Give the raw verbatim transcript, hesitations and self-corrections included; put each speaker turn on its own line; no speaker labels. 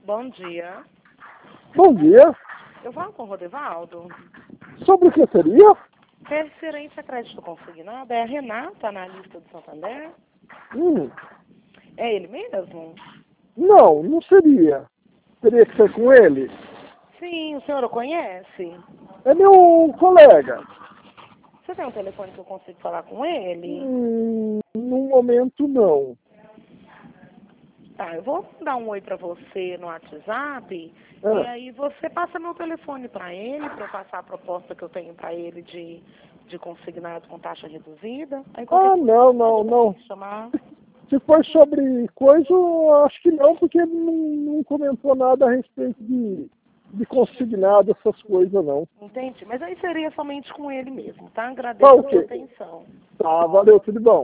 Bom dia.
Bom dia.
Eu falo com o Rodevaldo.
Sobre o que seria?
Referente a crédito consignado, é a Renata, analista do Santander.
Hum,
É ele mesmo?
não, não seria. Teria que ser com ele.
Sim, o senhor o conhece?
É meu colega.
Você tem um telefone que eu consigo falar com ele?
Hum, no momento, não.
Tá, eu vou dar um oi pra você no WhatsApp e
Ah,
aí você passa meu telefone pra ele, pra eu passar a proposta que eu tenho pra ele de, de consignado com taxa reduzida. Aí qualquer
ah
coisa
não,
você
não,
pode pra
não.
me chamar.
Se for sobre coisa, eu acho que não, porque ele não, não comentou nada a respeito de, de consignado, essas coisas, não.
Entende? Mas aí seria somente com ele mesmo, tá?
Tá
Agradeço a sua
ok.
atenção.
Tá, valeu, tudo bom.